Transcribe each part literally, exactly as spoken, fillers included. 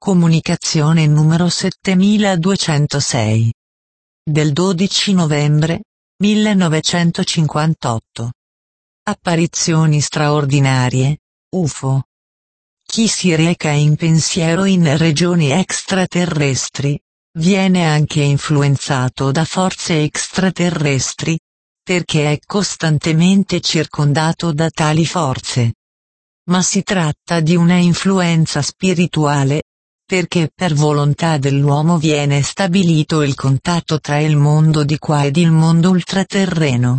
Comunicazione numero settemiladuecentosei. Del dodici novembre millenovecentocinquantotto. Apparizioni straordinarie, U F O. Chi si reca in pensiero in regioni extraterrestri, viene anche influenzato da forze extraterrestri, perché è costantemente circondato da tali forze. Ma si tratta di una influenza spirituale, perché per volontà dell'uomo viene stabilito il contatto tra il mondo di qua ed il mondo ultraterreno.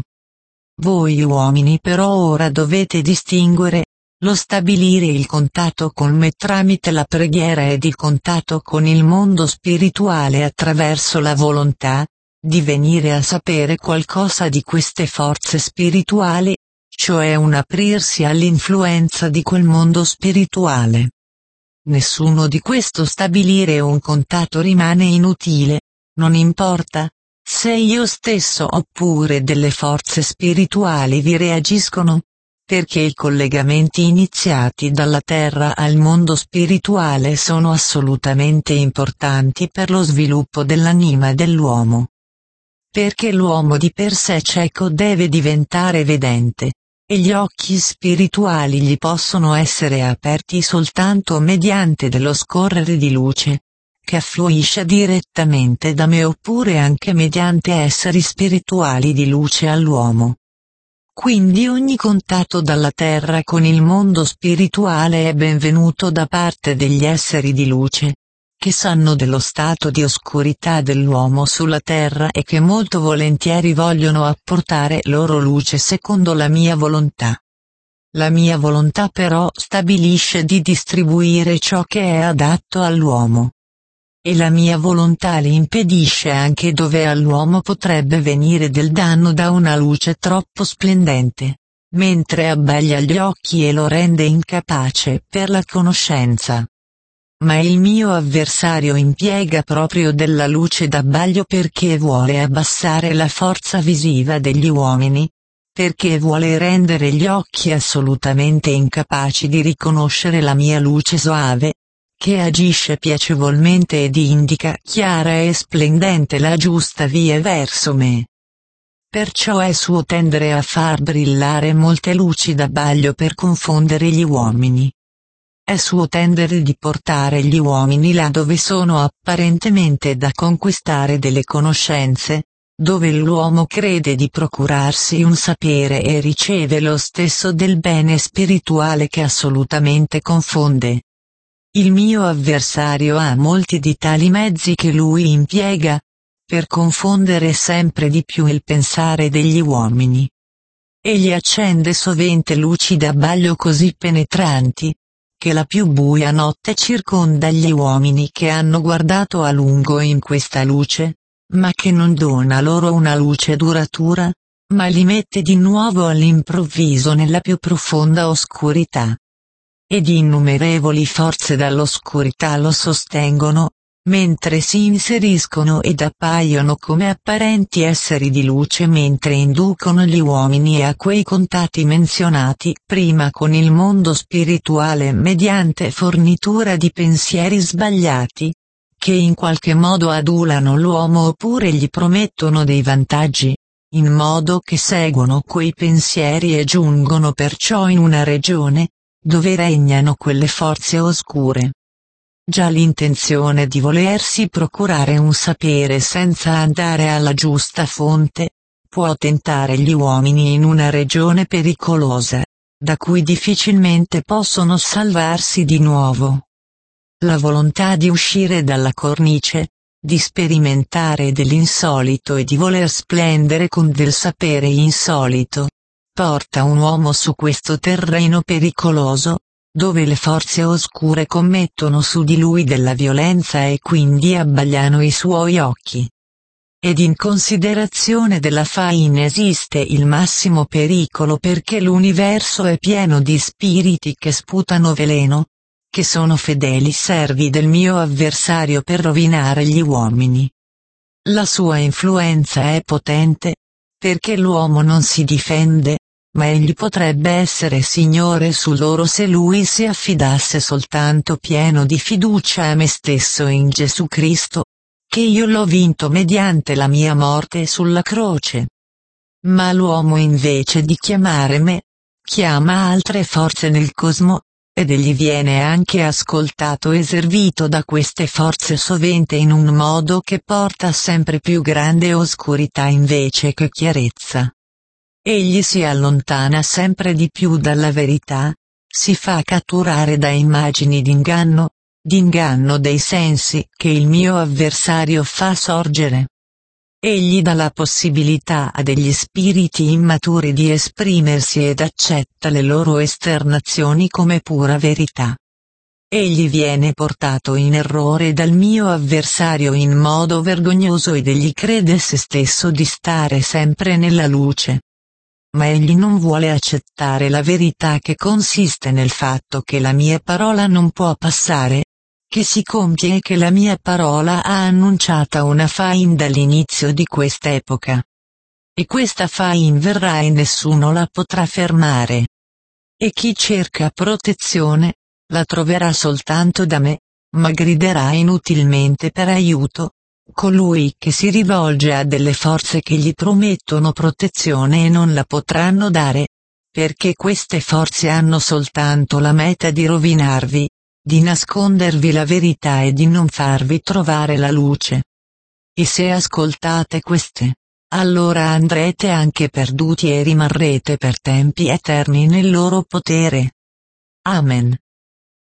Voi uomini però ora dovete distinguere, lo stabilire il contatto con me tramite la preghiera ed il contatto con il mondo spirituale attraverso la volontà, di venire a sapere qualcosa di queste forze spirituali, cioè un aprirsi all'influenza di quel mondo spirituale. Nessuno di questo stabilire un contatto rimane inutile, non importa, se io stesso oppure delle forze spirituali vi reagiscono, perché i collegamenti iniziati dalla Terra al mondo spirituale sono assolutamente importanti per lo sviluppo dell'anima dell'uomo. Perché l'uomo di per sé cieco deve diventare vedente, e gli occhi spirituali gli possono essere aperti soltanto mediante dello scorrere di luce, che affluisce direttamente da me oppure anche mediante esseri spirituali di luce all'uomo. Quindi ogni contatto dalla Terra con il mondo spirituale è benvenuto da parte degli esseri di luce, che sanno dello stato di oscurità dell'uomo sulla Terra e che molto volentieri vogliono apportare loro luce secondo la mia volontà. La mia volontà però stabilisce di distribuire ciò che è adatto all'uomo. E la mia volontà le impedisce anche dove all'uomo potrebbe venire del danno da una luce troppo splendente, mentre abbaglia gli occhi e lo rende incapace per la conoscenza. Ma il mio avversario impiega proprio della luce d'abbaglio perché vuole abbassare la forza visiva degli uomini, perché vuole rendere gli occhi assolutamente incapaci di riconoscere la mia luce soave, che agisce piacevolmente ed indica chiara e splendente la giusta via verso me. Perciò è suo tendere a far brillare molte luci d'abbaglio per confondere gli uomini. È suo tendere di portare gli uomini là dove sono apparentemente da conquistare delle conoscenze, dove l'uomo crede di procurarsi un sapere e riceve lo stesso del bene spirituale che assolutamente confonde. Il mio avversario ha molti di tali mezzi che lui impiega, per confondere sempre di più il pensare degli uomini. Egli accende sovente luci d'abbaglio così penetranti, che la più buia notte circonda gli uomini che hanno guardato a lungo in questa luce, ma che non dona loro una luce duratura, ma li mette di nuovo all'improvviso nella più profonda oscurità. Ed innumerevoli forze dall'oscurità lo sostengono, mentre si inseriscono ed appaiono come apparenti esseri di luce mentre inducono gli uomini a quei contatti menzionati prima con il mondo spirituale mediante fornitura di pensieri sbagliati, che in qualche modo adulano l'uomo oppure gli promettono dei vantaggi, in modo che seguono quei pensieri e giungono perciò in una regione, dove regnano quelle forze oscure. Già l'intenzione di volersi procurare un sapere senza andare alla giusta fonte, può tentare gli uomini in una regione pericolosa, da cui difficilmente possono salvarsi di nuovo. La volontà di uscire dalla cornice, di sperimentare dell'insolito e di voler splendere con del sapere insolito, porta un uomo su questo terreno pericoloso, dove le forze oscure commettono su di lui della violenza e quindi abbagliano i suoi occhi. Ed in considerazione della faina esiste il massimo pericolo perché l'universo è pieno di spiriti che sputano veleno, che sono fedeli servi del mio avversario per rovinare gli uomini. La sua influenza è potente, perché l'uomo non si difende, ma egli potrebbe essere Signore su loro se lui si affidasse soltanto pieno di fiducia a me stesso in Gesù Cristo, che io l'ho vinto mediante la mia morte sulla croce. Ma l'uomo invece di chiamare me, chiama altre forze nel cosmo, ed egli viene anche ascoltato e servito da queste forze sovente in un modo che porta sempre più grande oscurità invece che chiarezza. Egli si allontana sempre di più dalla verità, si fa catturare da immagini d'inganno, d'inganno dei sensi che il mio avversario fa sorgere. Egli dà la possibilità a degli spiriti immaturi di esprimersi ed accetta le loro esternazioni come pura verità. Egli viene portato in errore dal mio avversario in modo vergognoso ed egli crede se stesso di stare sempre nella luce. Ma egli non vuole accettare la verità che consiste nel fatto che la mia parola non può passare, che si compie e che la mia parola ha annunciata una fain dall'inizio di quest'epoca. E questa fain verrà e nessuno la potrà fermare. E chi cerca protezione, la troverà soltanto da me, ma griderà inutilmente per aiuto. Colui che si rivolge a delle forze che gli promettono protezione e non la potranno dare, perché queste forze hanno soltanto la meta di rovinarvi, di nascondervi la verità e di non farvi trovare la luce. E se ascoltate queste, allora andrete anche perduti e rimarrete per tempi eterni nel loro potere. Amen.